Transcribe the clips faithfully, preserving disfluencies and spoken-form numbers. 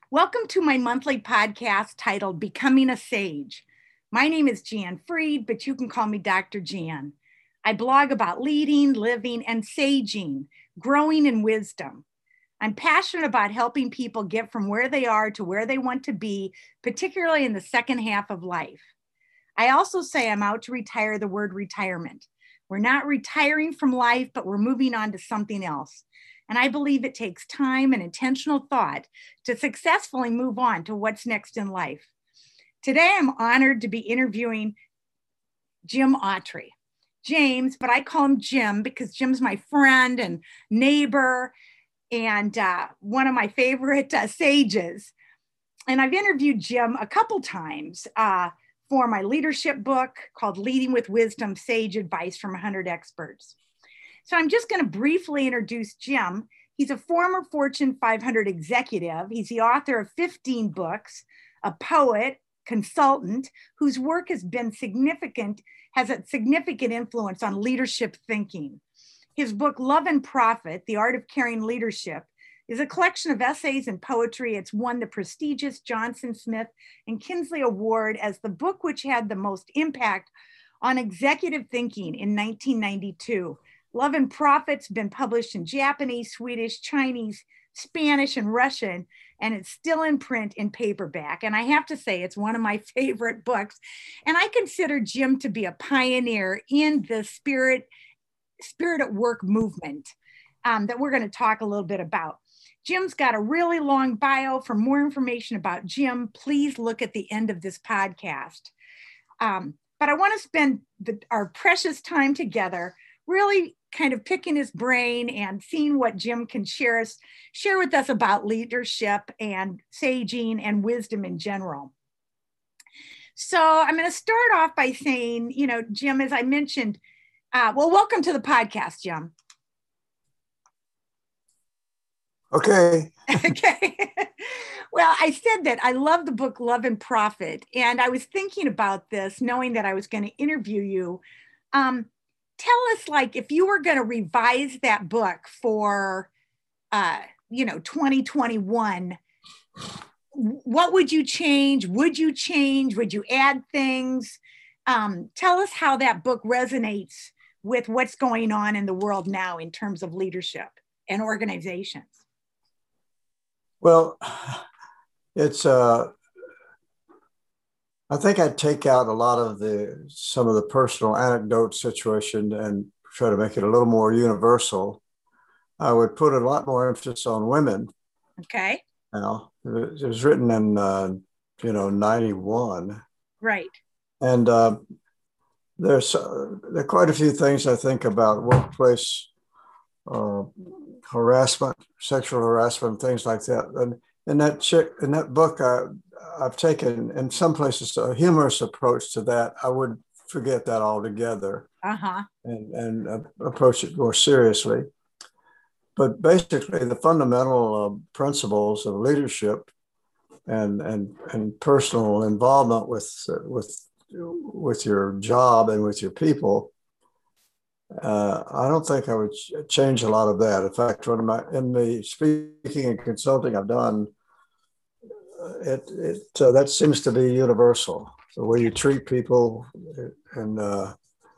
Welcome to my monthly podcast titled Becoming a Sage. My name is Jan Freed, but you can call me Doctor Jan. I blog about leading, living, and saging, growing in wisdom. I'm passionate about helping people get from where they are to where they want to be, particularly in the second half of life. I also say I'm out to retire the word retirement. We're not retiring from life, but we're moving on to something else. And I believe it takes time and intentional thought to successfully move on to what's next in life. Today, I'm honored to be interviewing Jim Autry. James, but I call him Jim because Jim's my friend and neighbor and uh, one of my favorite uh, sages. And I've interviewed Jim a couple times uh, for my leadership book called Leading with Wisdom, Sage Advice from one hundred Experts. So I'm just going to briefly introduce Jim. He's a former Fortune five hundred executive. He's the author of fifteen books, a poet, consultant, whose work has been significant, has a significant influence on leadership thinking. His book, Love and Profit, The Art of Caring Leadership, is a collection of essays and poetry. It's won the prestigious Johnson Smith and Kinsley Award as the book which had the most impact on executive thinking in nineteen ninety-two. Love and Profit's been published in Japanese, Swedish, Chinese, Spanish, and Russian, and it's still in print in paperback. And I have to say, it's one of my favorite books. And I consider Jim to be a pioneer in the spirit, spirit at work movement um, that we're going to talk a little bit about. Jim's got a really long bio. For more information about Jim, please look at the end of this podcast. Um, but I want to spend the, our precious time together really kind of picking his brain and seeing what Jim can share us, share with us about leadership and saging and wisdom in general. So I'm going to start off by saying, you know, Jim, as I mentioned, uh, well, welcome to the podcast, Jim. Okay. Okay. Well, I said that I love the book Love and Profit, and I was thinking about this, knowing that I was going to interview you. Um, Tell us, like, if you were going to revise that book for, uh, you know, twenty twenty-one, what would you change? Would you change? Would you add things? Um, tell us how that book resonates with what's going on in the world now in terms of leadership and organizations. Well, it's, uh, I think I'd take out a lot of the, some of the personal anecdote situation and try to make it a little more universal. I would put a lot more emphasis on women. Okay. You know, it was written in, uh, you know, ninety-one. Right. And uh, there's, uh, there are quite a few things I think about workplace uh, harassment, sexual harassment, things like that. And in that chick, in that book, I, I've taken in some places a humorous approach to that. I would forget that altogether uh-huh. and, and uh, approach it more seriously. But basically, the fundamental uh, principles of leadership and and and personal involvement with uh, with with your job and with your people. Uh, I don't think I would ch- change a lot of that. In fact, one of my in the speaking and consulting I've done, uh, it it uh, that seems to be universal. The way you treat people and uh,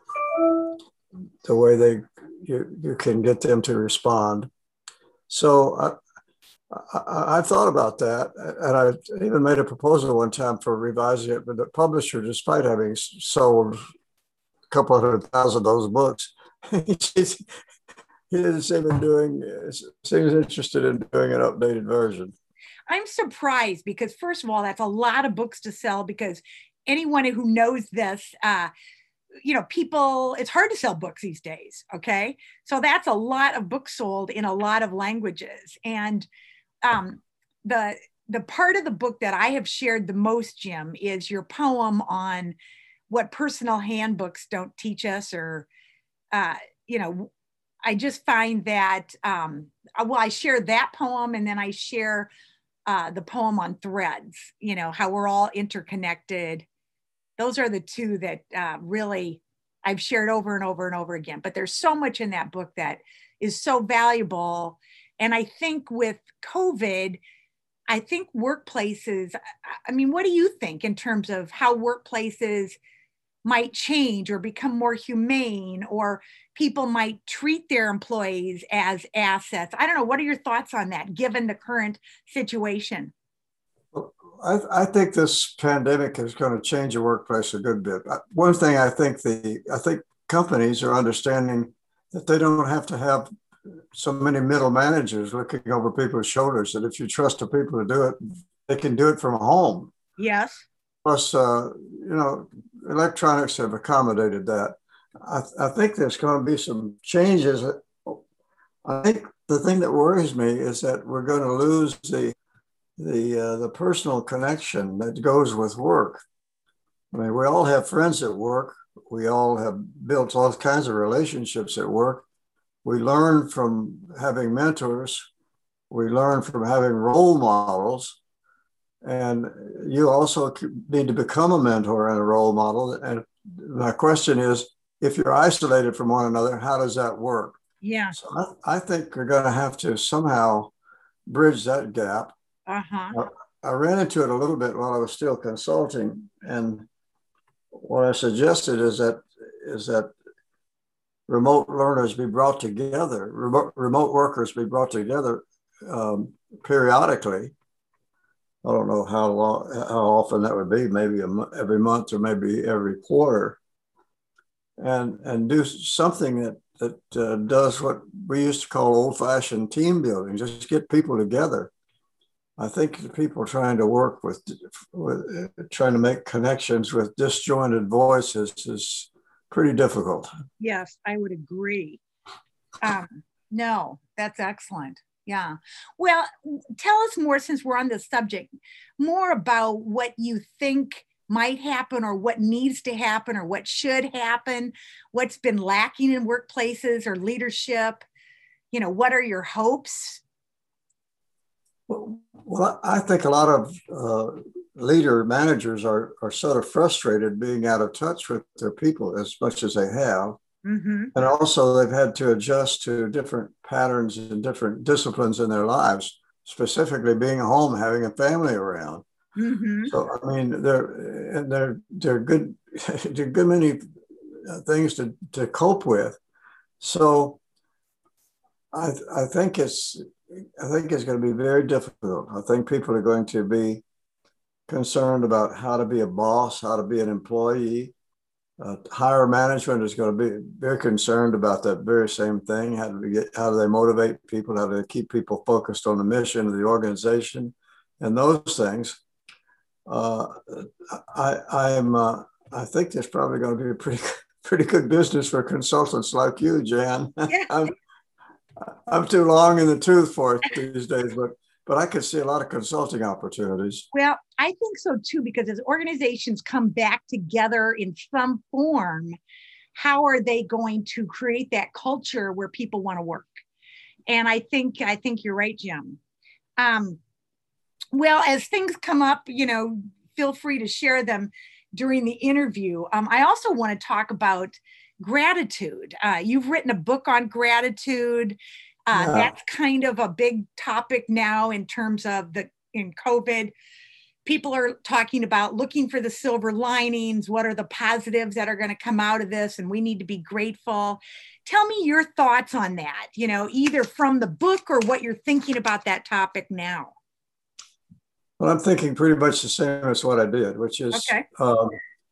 the way they you you can get them to respond. So I, I, I thought about that, and I even made a proposal one time for revising it. But the publisher, despite having sold a couple hundred thousand of those books, he didn't seem in doing. Seems interested in doing an updated version. I'm surprised because, first of all, that's a lot of books to sell. Because anyone who knows this, uh, you know, people, it's hard to sell books these days. Okay, so that's a lot of books sold in a lot of languages, and um, the the part of the book that I have shared the most, Jim, is your poem on what personal handbooks don't teach us, or uh, you know, I just find that, um, well, I share that poem, and then I share uh, the poem on threads, you know, how we're all interconnected. Those are the two that uh, really I've shared over and over and over again. But there's so much in that book that is so valuable. And I think with COVID, I think workplaces, I mean, what do you think in terms of how workplaces might change or become more humane, or people might treat their employees as assets? I don't know. What are your thoughts on that, given the current situation? I, I think this pandemic is going to change the workplace a good bit. One thing I think the I think companies are understanding that they don't have to have so many middle managers looking over people's shoulders. That if you trust the people to do it, they can do it from home. Yes. Plus, uh, you know, electronics have accommodated that. I, I think there's going to be some changes. I think the thing that worries me is that we're going to lose the the uh, the personal connection that goes with work. I mean, we all have friends at work. We all have built all kinds of relationships at work. We learn from having mentors. We learn from having role models. And you also need to become a mentor and a role model. And my question is, if you're isolated from one another, how does that work? Yeah. So I, I think we're going to have to somehow bridge that gap. Uh-huh. I, I ran into it a little bit while I was still consulting. And what I suggested is that is that remote learners be brought together, remote, remote workers be brought together um, periodically. I don't know how long, how often that would be, maybe a, every month or maybe every quarter, and and do something that that uh, does what we used to call old-fashioned team building. Just get people together. I think the people trying to work with, with uh, trying to make connections with disjointed voices is pretty difficult. Yes, I would agree. Um, no, that's excellent. Yeah. Well, tell us more, since we're on this subject, more about what you think might happen, or what needs to happen, or what should happen, what's been lacking in workplaces or leadership. You know, what are your hopes? Well, well I think a lot of uh, leader managers are, are sort of frustrated being out of touch with their people as much as they have. Mm-hmm. And also they've had to adjust to different patterns and different disciplines in their lives, specifically being at home, having a family around. Mm-hmm. So, I mean, there and there, there are good, there are good many things to, to cope with. So I, I think it's, I think it's going to be very difficult. I think people are going to be concerned about how to be a boss, how to be an employee. Uh, higher management is going to be very concerned about that very same thing. How do we get, how do they motivate people? How do they keep people focused on the mission of the organization and those things? Uh, I, I'm, uh, I think there's probably going to be a pretty, pretty good business for consultants like you, Jan. Yeah. I'm, I'm too long in the tooth for it these days, but but I could see a lot of consulting opportunities. Well, I think so too, because as organizations come back together in some form, how are they going to create that culture where people want to work? And I think I think you're right, Jim. Um, well, as things come up, you know, feel free to share them during the interview. Um, I also want to talk about gratitude. Uh, you've written a book on gratitude. Uh, yeah. That's kind of a big topic now in terms of the in COVID. People are talking about looking for the silver linings. What are the positives that are going to come out of this? And we need to be grateful. Tell me your thoughts on that, you know, either from the book or what you're thinking about that topic now. Well, I'm thinking pretty much the same as what I did, which is okay. um,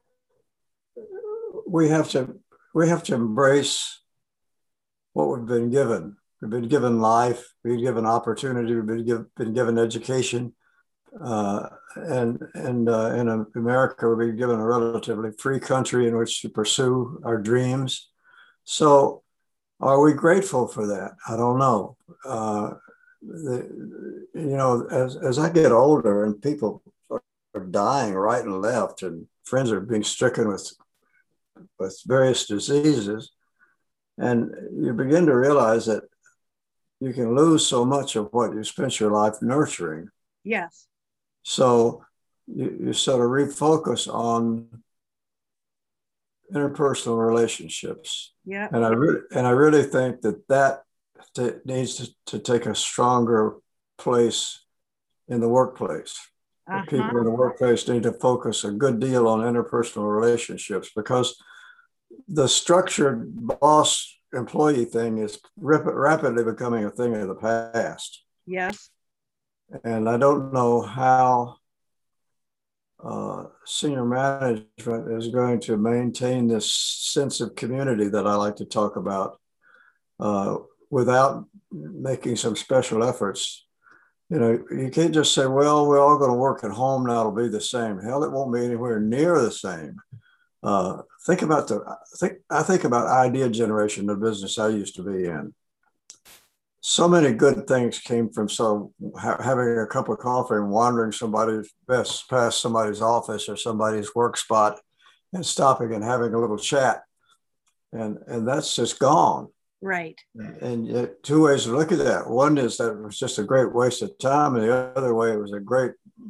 we have to we have to embrace what we've been given. We've been given life, we've been given opportunity, we've been, give, been given education. Uh, and and uh, in America, we've been given a relatively free country in which to pursue our dreams. So are we grateful for that? I don't know. Uh, the, you know, as, as I get older and people are dying right and left and friends are being stricken with, with various diseases, and you begin to realize that you can lose so much of what you spent your life nurturing. Yes. So you, you sort of refocus on interpersonal relationships. Yeah. And I really and I really think that that t- needs to, to take a stronger place in the workplace. The Uh-huh. people in the workplace need to focus a good deal on interpersonal relationships, because the structured boss employee thing is rap- rapidly becoming a thing of the past. Yes. And I don't know how uh, senior management is going to maintain this sense of community that I like to talk about uh, without making some special efforts. You know, you can't just say, well, we're all going to work at home now, it'll be the same. Hell, it won't be anywhere near the same. Uh, think about the, think, I think about idea generation, the business I used to be in. So many good things came from so ha- having a cup of coffee and wandering somebody's best past somebody's office or somebody's work spot and stopping and having a little chat. And, and that's just gone. Right. And yet, two ways to look at that. One is that it was just a great waste of time, and the other way, it was a great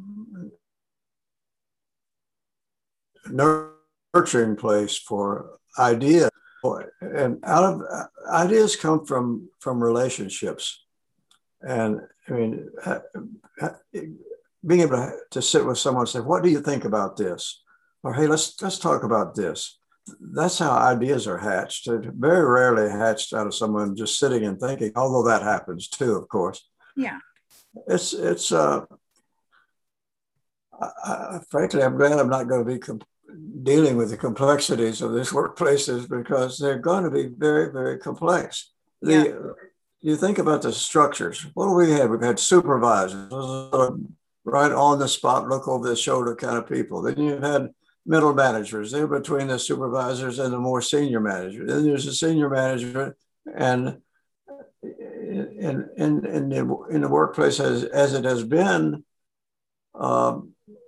nurturing place for ideas. And out of ideas come from from relationships. And I mean, being able to, to sit with someone and say, "What do you think about this?" Or, "Hey, let's let's talk about this." That's how ideas are hatched. They're very rarely hatched out of someone just sitting and thinking, although that happens too, of course. Yeah. It's it's. Uh, I, I, frankly, I'm glad I'm not going to be comp- dealing with the complexities of these workplaces, because they're going to be very, very complex. Yeah. The you think about the structures. What do we have? We've had supervisors, right on the spot, look over the shoulder kind of people. Then you've had middle managers. They're between the supervisors and the more senior manager. Then there's a senior management, and in in in the, in the workplace as as it has been. Um,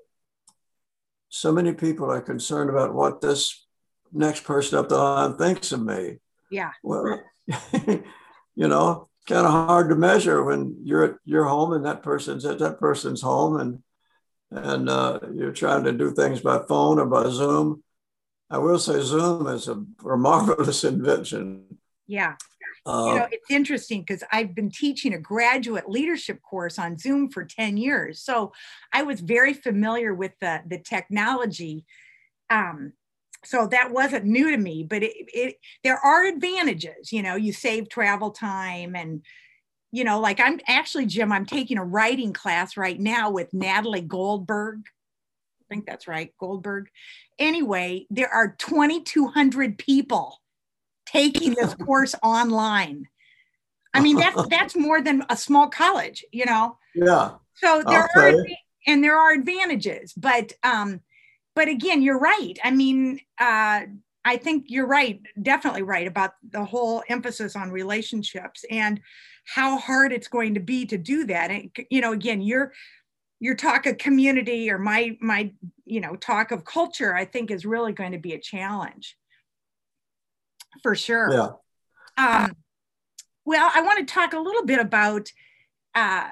So many people are concerned about what this next person up the line thinks of me. Yeah. Well, you know, kind of hard to measure when you're at your home and that person's at that person's home, and and uh, you're trying to do things by phone or by Zoom. I will say Zoom is a, a marvelous invention. Yeah. Uh, you know, it's interesting because I've been teaching a graduate leadership course on Zoom for ten years. So I was very familiar with the, the technology. Um, so that wasn't new to me, but it, it, there are advantages. You know, you save travel time, and, you know, like I'm actually, Jim, I'm taking a writing class right now with Natalie Goldberg. I think that's right, Goldberg. Anyway, there are twenty-two hundred people taking this course online. I mean, that's that's more than a small college, you know. Yeah. So there are and there are advantages, but um, but again, you're right. I mean, uh, I think you're right, definitely right about the whole emphasis on relationships and how hard it's going to be to do that. And you know, again, your your talk of community or my my you know talk of culture, I think, is really going to be a challenge. For sure. Yeah. Um, well, I want to talk a little bit about, uh,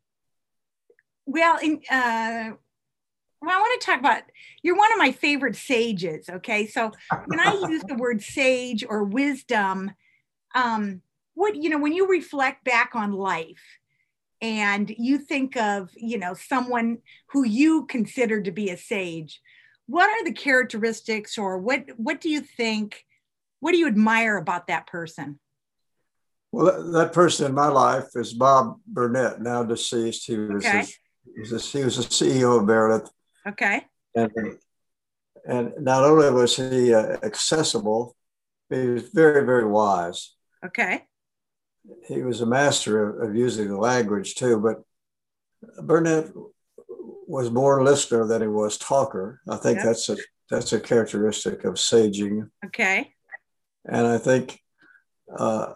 well, in, uh, well, I want to talk about, you're one of my favorite sages, okay? So when I use the word sage or wisdom, um, what, you know, when you reflect back on life and you think of, you know, someone who you consider to be a sage, what are the characteristics, or what, what do you think, what do you admire about that person? Well, that, that person in my life is Bob Burnett, now deceased. He was, okay. a, he, was a, he was a C E O of Meredith. Okay. And, and not only was he uh, accessible, he was very, very wise. Okay. He was a master of, of using the language too, but Burnett was more listener than he was talker. I think yep. that's a that's a characteristic of saging. Okay. And I think uh,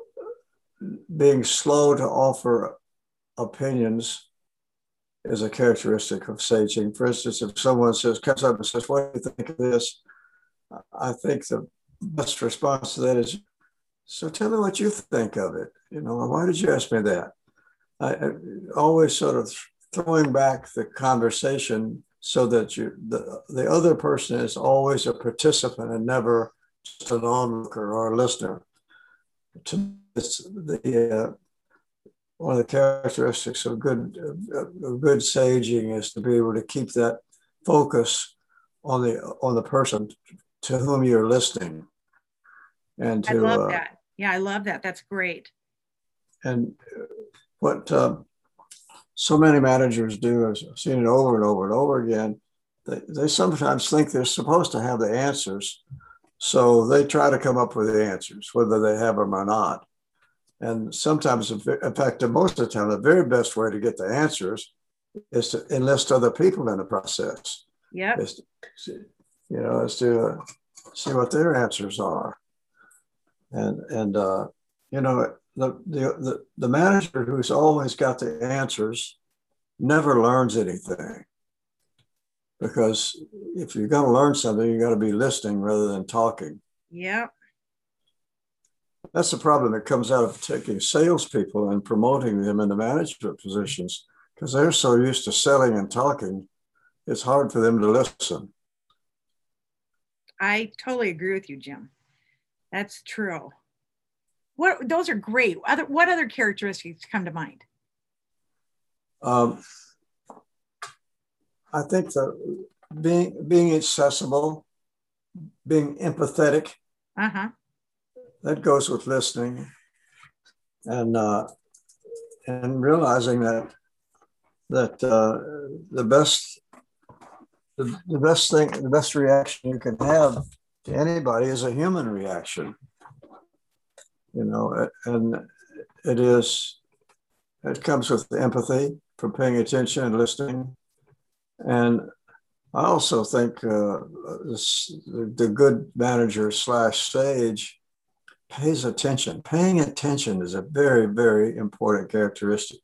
being slow to offer opinions is a characteristic of saging. For instance, if someone says, comes up and says, "What do you think of this?" I think the best response to that is, "So tell me what you think of it. You know, why did you ask me that?" I, I always sort of throwing back the conversation so that you the, the other person is always a participant and never just an onlooker or a listener. To this, the uh, one of the characteristics of good, of good saging is to be able to keep that focus on the on the person to whom you're listening, and I to love uh, that. Yeah, I love that. That's great. and what uh, so many managers do, is I've seen it over and over and over again. They, they sometimes think they're supposed to have the answers, so they try to come up with the answers, whether they have them or not. And sometimes, in fact, most of the time, the very best way to get the answers is to enlist other people in the process. Yep. Is to, you know, is to uh, see what their answers are. And and uh, you know, the, the the the manager who's always got the answers never learns anything, because if you're going to learn something, you got to be listening rather than talking. Yep. That's the problem that comes out of taking salespeople and promoting them into management positions, because they're so used to selling and talking, it's hard for them to listen. I totally agree with you, Jim. That's true. What those are great. Other what other characteristics come to mind? Um, I think that being being accessible, being empathetic, uh-huh. that goes with listening, and uh, and realizing that that uh, the best the, the best thing, the best reaction you can have to anybody is a human reaction. You know, and it is it comes with empathy, from paying attention and listening. And I also think uh, this, the good manager slash sage pays attention. Paying attention is a very, very important characteristic.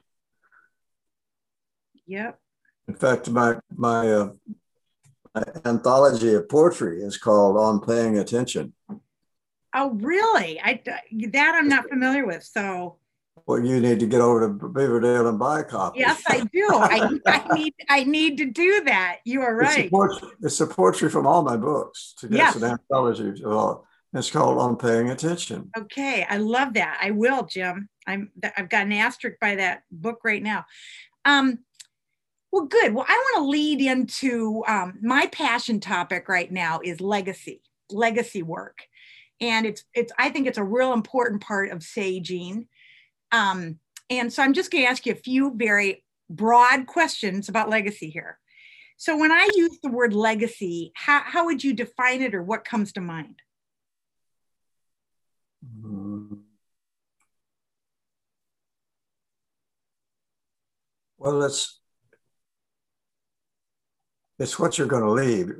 Yep. In fact, my my, uh, my anthology of poetry is called "On Paying Attention." Oh, really? I that I'm not familiar with. So, well, you need to get over to Beaverdale and buy a copy. Yes, I do. I, I need I need to do that. You are right. It's a poetry, it's a poetry from all my books. To get yes. an anthology of all. It's called "On Paying Attention." Okay, I love that. I will, Jim. I'm I've got an asterisk by that book right now. Um, well, good. Well, I want to lead into um, my passion topic right now is legacy, legacy work. And it's, it's, I think it's a real important part of saging. Um, and so I'm just going to ask you a few very broad questions about legacy here. So when I use the word legacy, how, how would you define it, or what comes to mind? Well, it's it's what you're going to leave.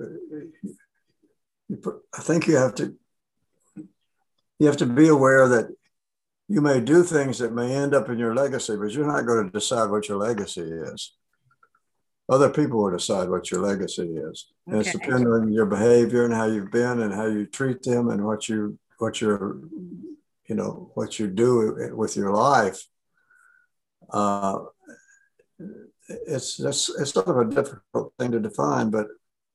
I think you have to you have to be aware that you may do things that may end up in your legacy, but you're not going to decide what your legacy is. Other people will decide what your legacy is. Okay. And it's depending on your behavior and how you've been and how you treat them and what you what you're you know what you do with your life. Uh, it's it's it's sort of a difficult thing to define, but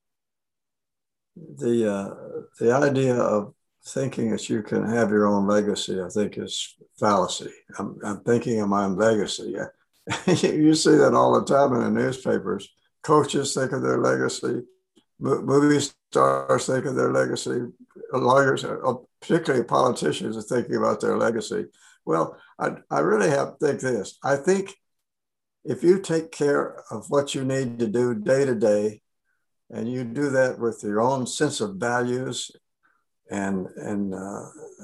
the uh, the idea of thinking that you can have your own legacy, I think, is fallacy. I'm, I'm thinking of my own legacy. You see that all the time in the newspapers. Coaches think of their legacy. Movie stars think of their legacy. Lawyers, particularly politicians, are thinking about their legacy. Well, I, I really have to think this. I think if you take care of what you need to do day to day, and you do that with your own sense of values and and uh,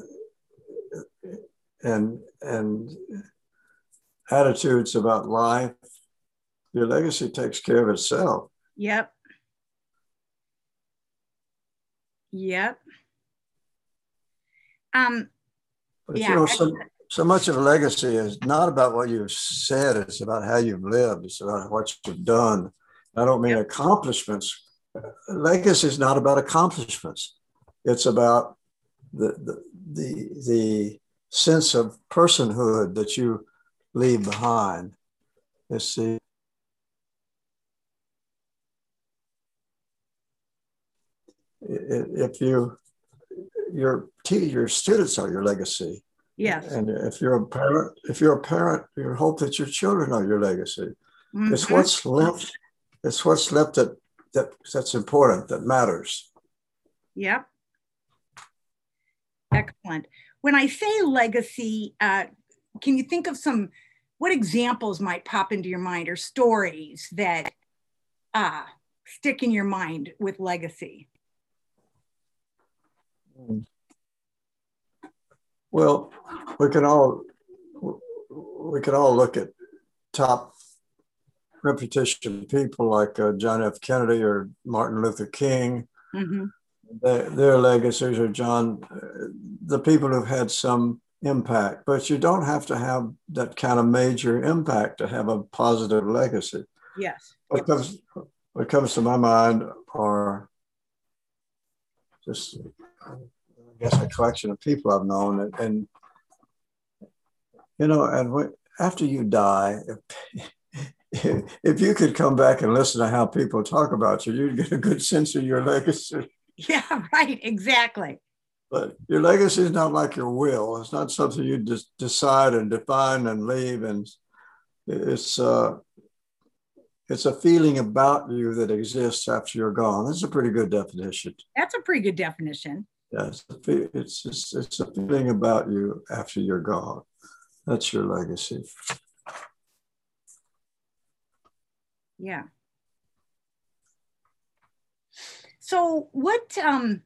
and and attitudes about life, your legacy takes care of itself. Yep. Yep. Um, but yeah. you know, so, so much of a legacy is not about what you've said, it's about how you've lived, it's about what you've done. I don't mean yep. accomplishments. Legacy is not about accomplishments. It's about the, the, the, the sense of personhood that you leave behind. It's the if you your your students are your legacy. Yes. And if you're a parent, if you're a parent, you hope that your children are your legacy. Mm-hmm. It's what's left. It's what's left that, that that's important, that matters. Yep. Excellent. When I say legacy, uh, can you think of some, what examples might pop into your mind or stories that uh, stick in your mind with legacy? Well, we can all we can all look at top reputation people like uh, John F. Kennedy or Martin Luther King. Mm-hmm. Their, their legacies are John, uh, the people who've had some impact, but you don't have to have that kind of major impact to have a positive legacy. Yes. What comes, what comes to my mind are just, I guess, a collection of people I've known. And, and you know, and when, after you die, if, if you could come back and listen to how people talk about you, you'd get a good sense of your legacy. Yeah, right, exactly. But your legacy is not like your will. It's not something you just decide and define and leave. And it's uh, it's a feeling about you that exists after you're gone. That's a pretty good definition. That's a pretty good definition. Yes, yeah, it's just, it's a feeling about you after you're gone. That's your legacy. Yeah. So what, um,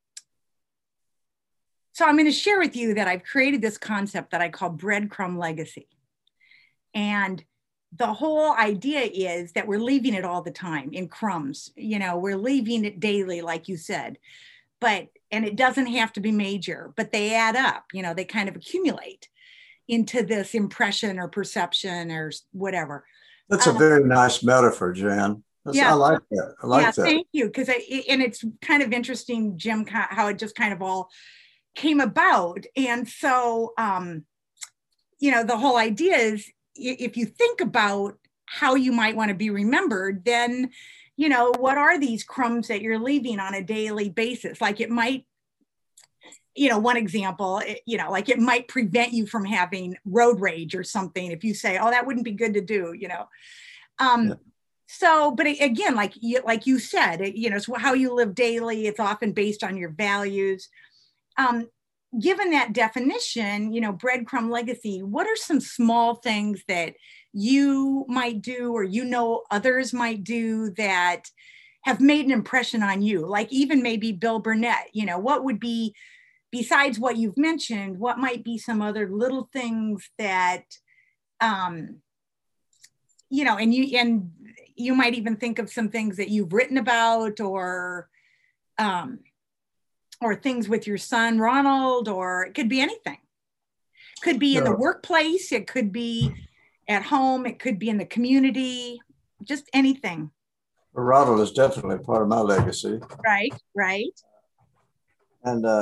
so I'm going to share with you that I've created this concept that I call breadcrumb legacy. And the whole idea is that we're leaving it all the time in crumbs. You know, we're leaving it daily, like you said, but, and it doesn't have to be major, but they add up, you know, they kind of accumulate into this impression or perception or whatever. That's a um, very nice metaphor, Jan. That's, yeah, I like that. I like yeah, that. Thank you. Because I, and it's kind of interesting, Jim, how it just kind of all came about. And so, um, you know, the whole idea is if you think about how you might want to be remembered, then, you know, what are these crumbs that you're leaving on a daily basis? Like it might, you know, one example, it, you know, like it might prevent you from having road rage or something if you say, oh, that wouldn't be good to do, you know. Um, yeah. So, but again, like you, like you said, it, you know, it's how you live daily. It's often based on your values. Um, given that definition, you know, breadcrumb legacy, what are some small things that you might do or, you know, others might do that have made an impression on you? Like even maybe Bill Burnett, you know, what would be, besides what you've mentioned, what might be some other little things that, um, you know, and you, and you might even think of some things that you've written about or, um, or things with your son, Ronald, or it could be anything. Could be in the workplace. It could be at home. It could be in the community, just anything. Well, Ronald is definitely part of my legacy. Right, right. And, uh,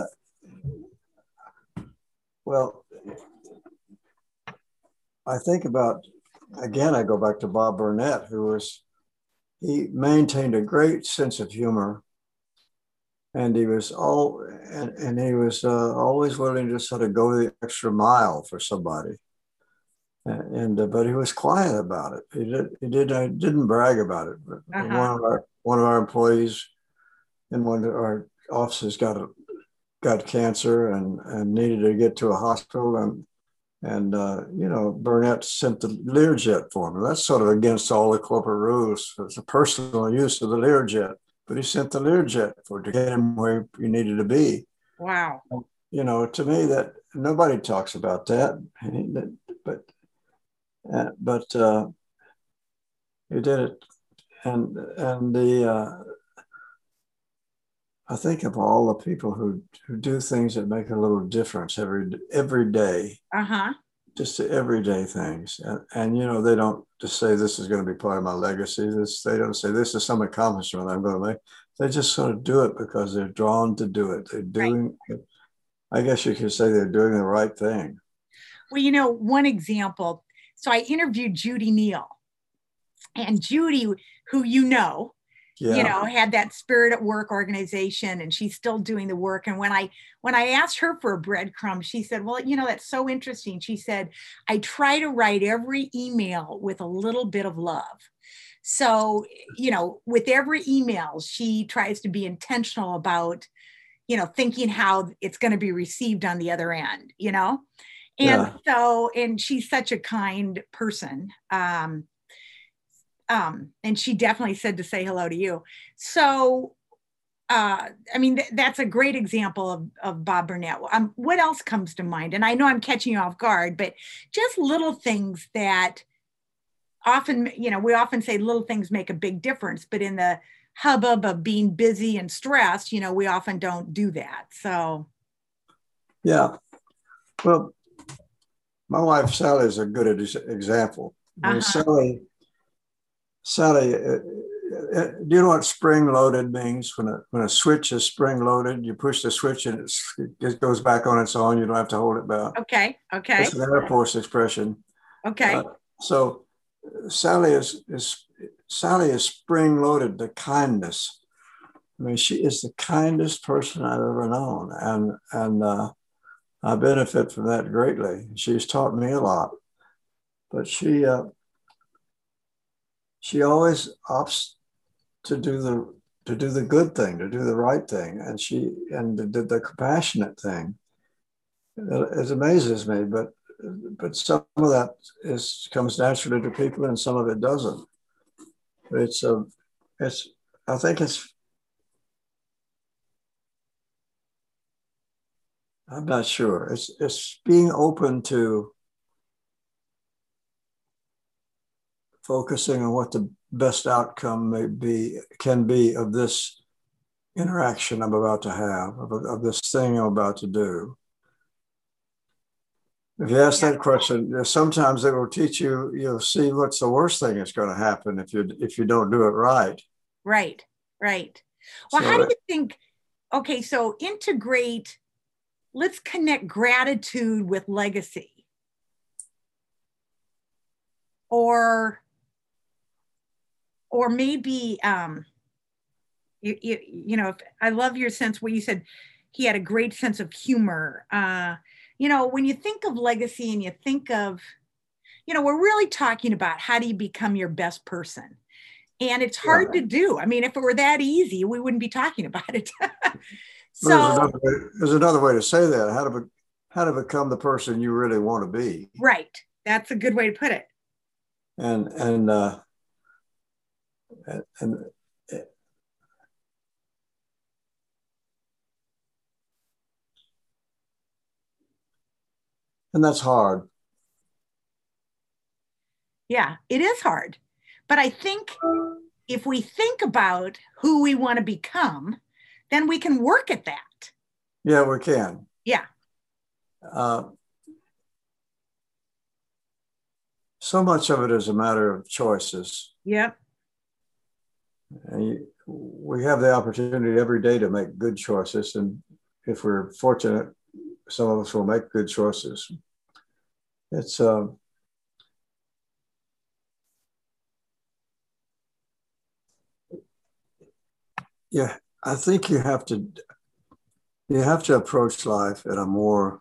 well, I think about, again, I go back to Bob Burnett, who was, he maintained a great sense of humor. And he was all, and, and he was uh, always willing to sort of go the extra mile for somebody. And, and uh, but he was quiet about it. He did, he did, uh, didn't brag about it. But uh-huh. one of our one of our employees in one of our offices got a, got cancer and and needed to get to a hospital, and and uh, you know, Burnett sent the Learjet for him. That's sort of against all the corporate rules. It's a personal use of the Learjet. But he sent the Learjet for to get him where he needed to be. Wow. You know, to me, that nobody talks about that. But uh, but uh, he did it, and and the uh, I think of all the people who who do things that make a little difference every every day. Uh huh. Just the everyday things, and, and you know, they don't just say this is going to be part of my legacy. This they don't say this is some accomplishment I'm going to make. They just sort of do it because they're drawn to do it. They're doing, right. I guess you could say they're doing the right thing. Well, you know, one example. So I interviewed Judy Neal, and Judy, who you know, you Yeah. know, had that Spirit at Work organization, and she's still doing the work. And when I when I asked her for a breadcrumb, she said, well, you know, that's so interesting. She said, I try to write every email with a little bit of love. So, you know, with every email, she tries to be intentional about, you know, thinking how it's going to be received on the other end, you know? And Yeah. so, and she's such a kind person. Um, um, and she definitely said to say hello to you. So, uh, I mean, th- that's a great example of, of Bob Burnett. Um, what else comes to mind? And I know I'm catching you off guard, but just little things that often, you know, we often say little things make a big difference, but in the hubbub of being busy and stressed, you know, we often don't do that. So, Yeah. Well, my wife Sally is a good ex- example. I mean, uh-huh. Sally, Sally, uh, uh, do you know what spring loaded means? When a when a switch is spring loaded, you push the switch and it's, it goes back on its own. You don't have to hold it back. Okay. Okay. It's an Air Force expression. Uh, Okay. so Sally is is Sally is spring loaded to kindness. I mean, she is the kindest person I've ever known, and and uh, I benefit from that greatly. She's taught me a lot, but she uh, she always opts to do the to do the good thing, to do the right thing, and she and did the compassionate thing. It amazes me, but but some of that is comes naturally to people, and some of it doesn't. It's a, it's I think it's I'm not sure. It's it's being open to focusing on what the best outcome may be can be of this interaction I'm about to have, of, of this thing I'm about to do. If you ask Yeah. that question, sometimes it will teach you, you'll see what's the worst thing that's going to happen if you if you don't do it right. Right. Right. Well, how do So you think? Okay, so integrate, let's connect gratitude with legacy, or or maybe um you, you, you know, if, I love your sense where you said he had a great sense of humor. Uh, you know, when you think of legacy and you think of, you know, we're really talking about how do you become your best person? And it's hard yeah, to do. I mean, if it were that easy, we wouldn't be talking about it. well, there's So, another way, there's another way to say that. How to how to become the person you really want to be, right. That's a good way to put it. and and uh, and and that's hard. Yeah, it is hard. But I think if we think about who we want to become, then we can work at that. Yeah, we can. Yeah. Uh, so much of it is a matter of choices. Yep. And you, we have the opportunity every day to make good choices, and if we're fortunate, some of us will make good choices. It's uh, yeah. I think you have to you have to approach life in a more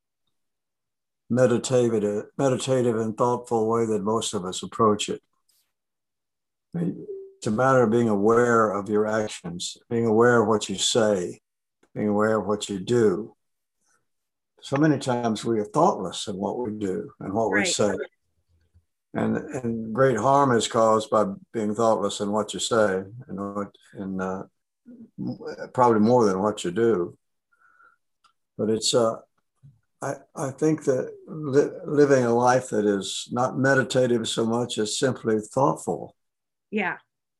meditative, meditative and thoughtful way than most of us approach it. I mean, it's a matter of being aware of your actions, being aware of what you say, being aware of what you do. So many times we are thoughtless in what we do and what we Right. say. And, and great harm is caused by being thoughtless in what you say and, what, and uh, probably more than what you do. But it's, uh, I, I think that li- living a life that is not meditative so much as simply thoughtful. Yeah.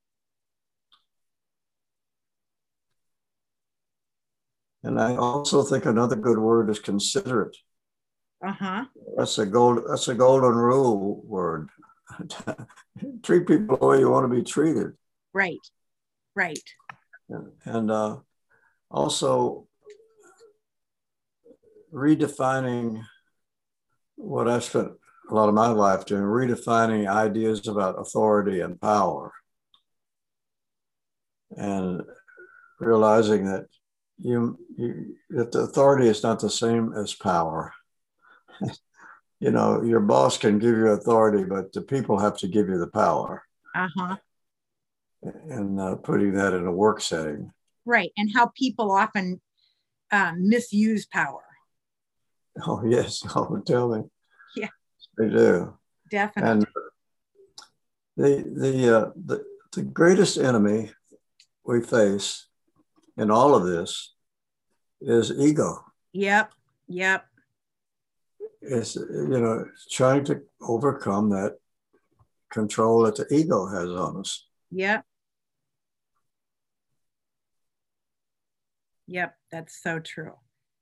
And I also think another good word is considerate. Uh-huh. That's a gold. That's a golden rule word. Treat people the way you want to be treated. Right. Right. And, and uh, also redefining what I spent a lot of my life doing, redefining ideas about authority and power. and realizing that you, you that the authority is not the same as power. You know, your boss can give you authority, but the people have to give you the power. Uh-huh. And uh, putting that in a work setting. Right. And how people often um, misuse power. Oh, yes. Oh, tell me. Yeah. They do. Definitely. And the, the, uh, the, the greatest enemy we face in all of this is ego. Yep. Yep. It's, you know, trying to overcome that control that the ego has on us. Yep. Yep. That's so true.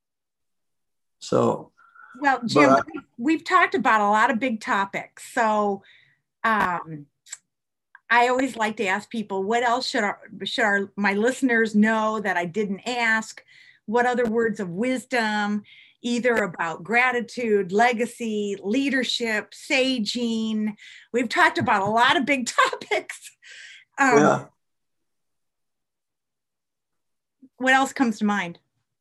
So, well, Jim, I, we've talked about a lot of big topics. So, um, I always like to ask people, what else should our, should our, my listeners know that I didn't ask? What other words of wisdom, either about gratitude, legacy, leadership, saging? We've talked about a lot of big topics. Um, yeah. What else comes to mind?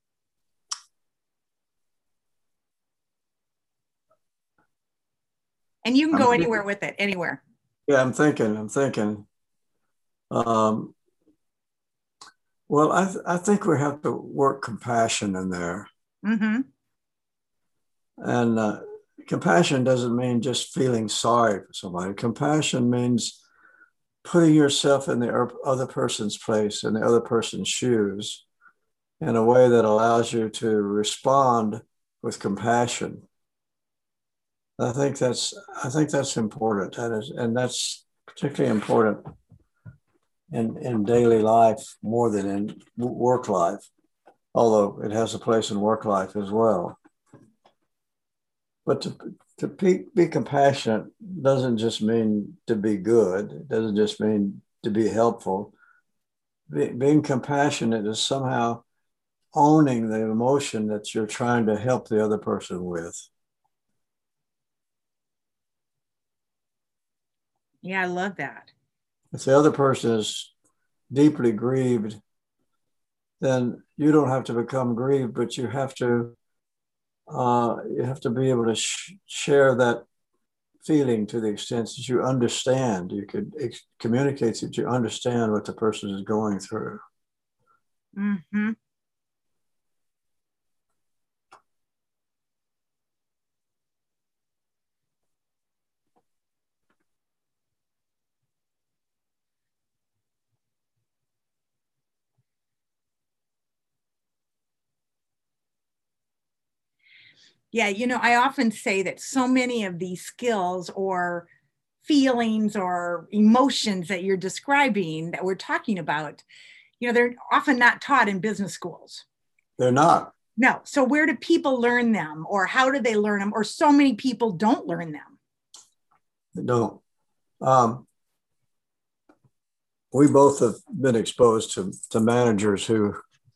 And you can go I'm, anywhere with it, anywhere. Yeah, I'm thinking, I'm thinking. Um, well, I, th- I think we have to work compassion in there. Mm-hmm. And uh, compassion doesn't mean just feeling sorry for somebody. Compassion means putting yourself in the other person's place, in the other person's shoes, in a way that allows you to respond with compassion. I think that's I think that's important. That is, and that's particularly important in, in daily life more than in work life, although it has a place in work life as well. But to, to be, be compassionate doesn't just mean to be good. It doesn't just mean to be helpful. Be, being compassionate is somehow owning the emotion that you're trying to help the other person with. Yeah, I love that. If the other person is deeply grieved, then you don't have to become grieved, but you have to uh, you have to be able to sh- share that feeling to the extent that you understand. You could ex- communicate that you understand what the person is going through. Mm-hmm. Yeah, you know, I often say that so many of these skills or feelings or emotions that you're describing that we're talking about, you know, they're often not taught in business schools. They're not. No. So where do people learn them, or how do they learn them? Or so many people don't learn them. They don't. Um, we both have been exposed to, to managers who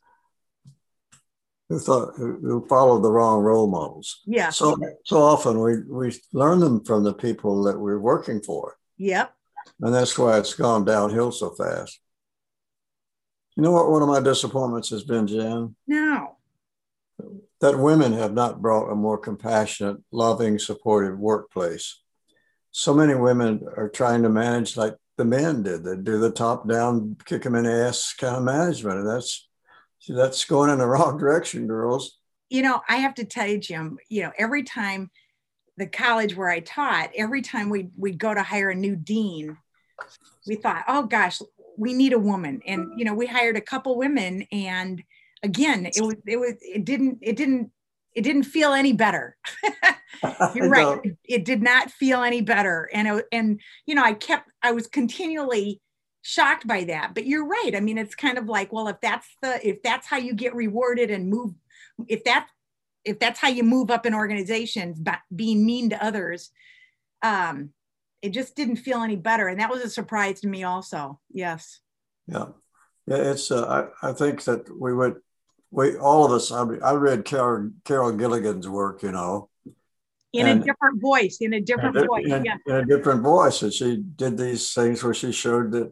who thought who followed the wrong role models. Yeah. So so often we we learn them from the people that we're working for. Yep. And that's why it's gone downhill so fast. You know what one of my disappointments has been, Jan? No. That women have not brought a more compassionate, loving, supportive workplace. So many women are trying to manage like the men did. They do the top down, kick them in the ass kind of management. And that's that's going in the wrong direction, girls. You know, I have to tell you, Jim, you know, every time the college where I taught, every time we we'd go to hire a new dean, we thought, oh gosh, we need a woman. And, you know, we hired a couple women, and again, it was, it was, it didn't, it didn't, it didn't feel any better. You're right. It, it did not feel any better. And, it, and, you know, I kept, I was continually shocked by that, but you're right. I mean, it's kind of like, well, if that's the, if that's how you get rewarded and move, if that, if that's how you move up in organizations, but being mean to others, um, it just didn't feel any better. And that was a surprise to me also. Yes. Yeah. Yeah. It's, uh, I, I think that we would, we, all of us, I, I read Carol, Carol Gilligan's work, you know, in and, a different voice, in a different in a, voice. In, yeah. in a different voice. And she did these things where she showed that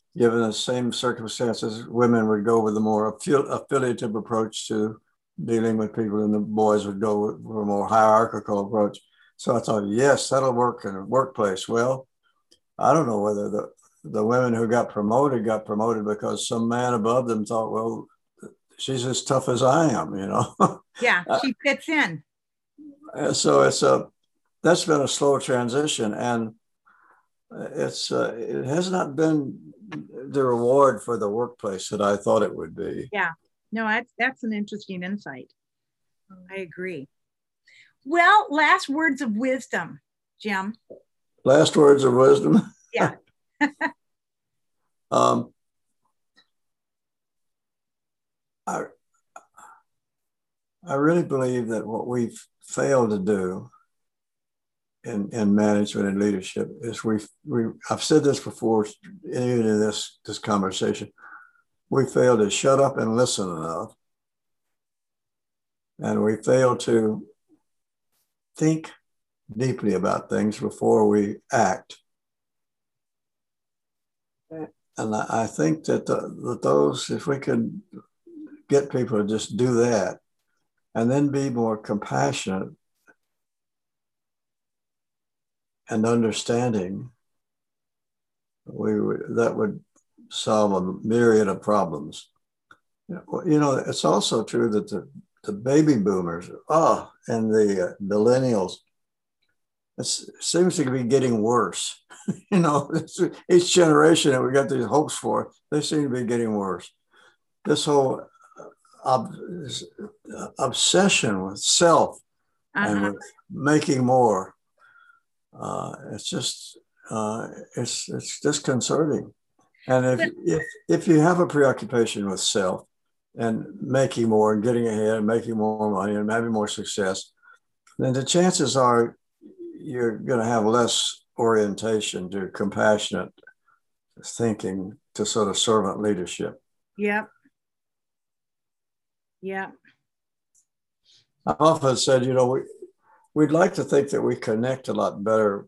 given the same circumstances, women would go with a more affiliative approach to dealing with people, and the boys would go with a more hierarchical approach. So I thought, yes, that'll work in a workplace. Well, I don't know whether the, the women who got promoted got promoted because some man above them thought, well, she's as tough as I am, you know. Yeah, she fits in. So it's a that's been a slow transition, and it's uh, it has not been the reward for the workplace that I thought it would be. Yeah, no, that's that's an interesting insight. I agree. Well, last words of wisdom, Jim. Last words of wisdom. Yeah. um, I I really believe that what we've failed to do in, in management and leadership is we we I've said this before, even in this this conversation, we fail to shut up and listen enough, and we fail to think deeply about things before we act. And I think that, the, that those, if we could get people to just do that and then be more compassionate and understanding, we would, that would solve a myriad of problems. You know, it's also true that the, the baby boomers, oh, and the uh, millennials, it seems to be getting worse. You know, each generation that we got these hopes for, they seem to be getting worse. This whole ob- obsession with self uh-huh. and with making more, uh, it's just, uh, it's it's disconcerting. And if, if if you have a preoccupation with self and making more and getting ahead and making more money and having more success, then the chances are you're going to have less orientation to compassionate thinking, to sort of servant leadership. Yep. Yep. I've often said, you know, we, we'd like to think that we connect a lot better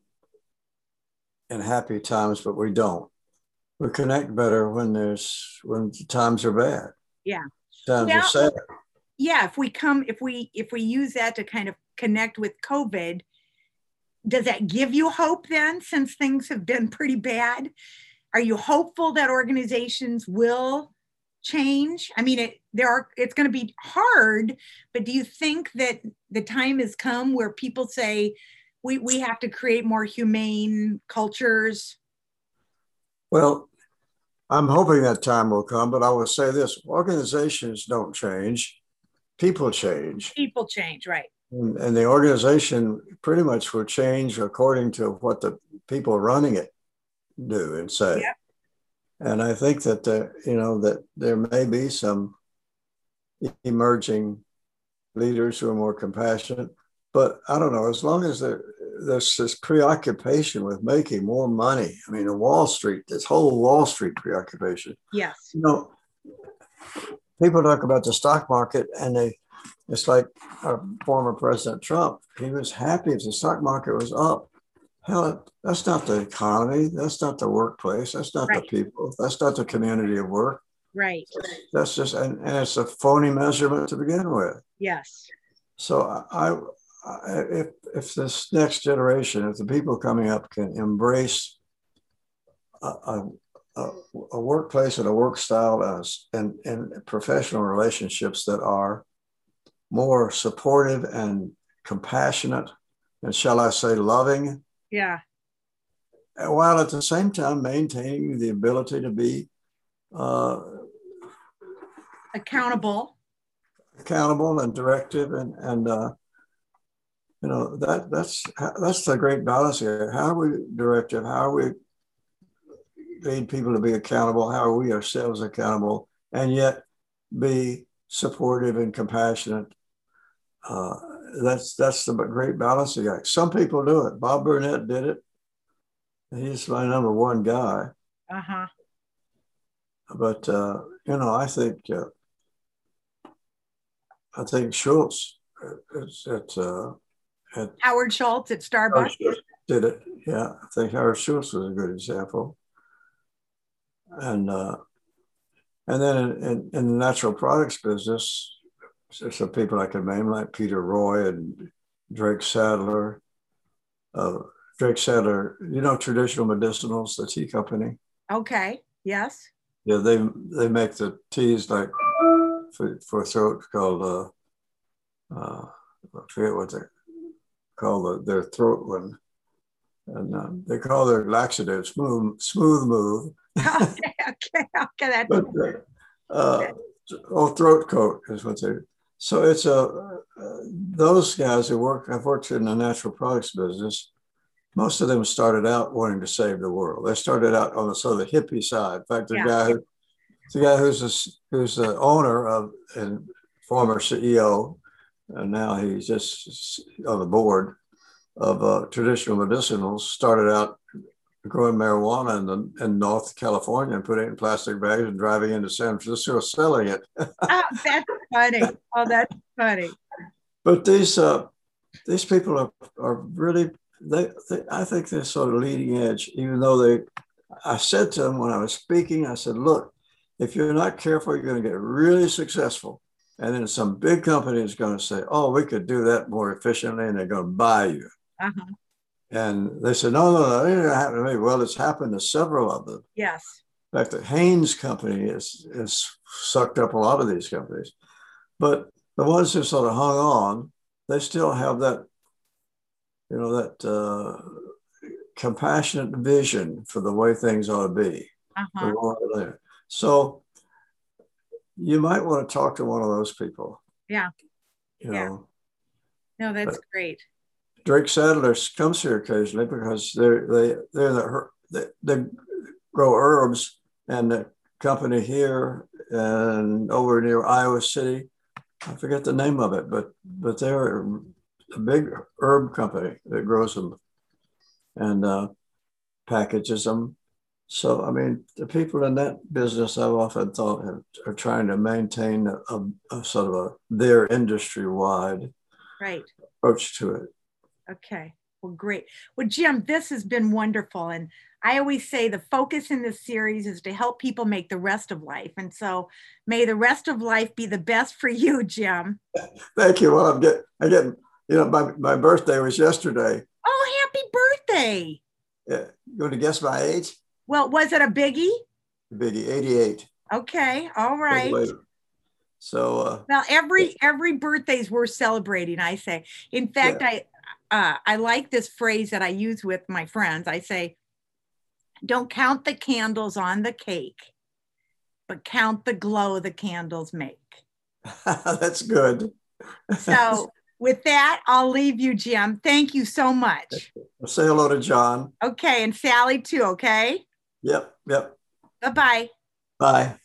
in happy times, but we don't. We connect better when there's when times are bad. Yeah. Times well, are sad. Yeah. If we come, if we if we use that to kind of connect with COVID, does that give you hope then, since things have been pretty bad? Are you hopeful that organizations will change? I mean, it there are it's going to be hard, but do you think that the time has come where people say we we have to create more humane cultures? Well, I'm hoping that time will come, but I will say this: organizations don't change, people change. People change, right? And, and the organization pretty much will change according to what the people running it do and say. Yep. And I think that the, you know that there may be some emerging leaders who are more compassionate, but I don't know. As long as there, there's this preoccupation with making more money. I mean, the Wall Street, this whole Wall Street preoccupation. Yes. You know, people talk about the stock market, and they. It's like our former President Trump. He was happy if the stock market was up. Hell, that's not the economy. That's not the workplace. That's not right. the people. That's not the community of work. Right. That's just, and, and it's a phony measurement to begin with. Yes. So I, I, if if this next generation, if the people coming up can embrace a, a, a, a workplace and a work style as, and, and professional relationships that are more supportive and compassionate, and shall I say loving. Yeah. While at the same time maintaining the ability to be uh, accountable, accountable and directive, and and uh, you know that that's that's the great balance here. How are we directive? How are we lead people to be accountable? How are we ourselves accountable, and yet be supportive and compassionate? Uh, that's that's the great balancing act. Some people do it. Bob Burnett did it. He's my number one guy. Uh-huh. But uh, you know, I think uh, I think Schultz it's at, uh, at Howard Schultz at Starbucks did it. Yeah, I think Howard Schultz was a good example. and uh, and then in, in, in the natural products business, there's some people I can name like Peter Roy and Drake Sadler. Uh, Drake Sadler, you know, Traditional Medicinals, the tea company. Okay. Yes. Yeah, they they make the teas like for, for throat called uh, uh, I forget what they call the, their throat one, and uh, they call their laxative smooth smooth move. Okay. Okay. Okay. That's But uh, oh, throat coat is what they. So it's a uh, those guys who work. I've worked in the natural products business. Most of them started out wanting to save the world. They started out on the sort of the hippie side. In fact, the yeah. guy who, the guy who's a, who's the owner of and former C E O, and now he's just on the board of uh, Traditional Medicinals, started out growing marijuana in, the, in North California and putting it in plastic bags and driving into San Francisco selling it. Oh, that's funny. Oh, that's funny. But these uh, these people are, are really, they, they, I think they're sort of leading edge, even though they, I said to them when I was speaking, I said, look, if you're not careful, you're going to get really successful. And then some big company is going to say, oh, we could do that more efficiently, and they're going to buy you. Uh-huh. And they said, no, no, no, it didn't happen to me. Well, it's happened to several of them. Yes. In fact, the Haynes company is, is sucked up a lot of these companies. But the ones who sort of hung on, they still have that, you know, that uh, compassionate vision for the way things ought to be. Uh-huh. So you might want to talk to one of those people. Yeah. You yeah. know. No, that's but great. Drake Sadler comes here occasionally because they're they they're the they, they grow herbs, and the company here and over near Iowa City, I forget the name of it, but but they're a big herb company that grows them and uh, packages them. So, I mean, the people in that business, I've often thought have, are trying to maintain a, a, a sort of a their industry-wide right. approach to it. Okay. Well, great. Well, Jim, this has been wonderful. And I always say the focus in this series is to help people make the rest of life. And so may the rest of life be the best for you, Jim. Thank you. Well, I'm getting, I get, you know, my, my birthday was yesterday. Oh, happy birthday. Yeah. You want to guess my age? Well, was it a biggie? Biggie, eighty-eight. Okay. All right. So, uh, well, every, every birthday's worth celebrating, I say. In fact, yeah. I, Uh, I like this phrase that I use with my friends. I say, don't count the candles on the cake, but count the glow the candles make. That's good. So with that, I'll leave you, Jim. Thank you so much. Say hello to John. Okay, and Sally too, okay? Yep, yep. Bye-bye. Bye.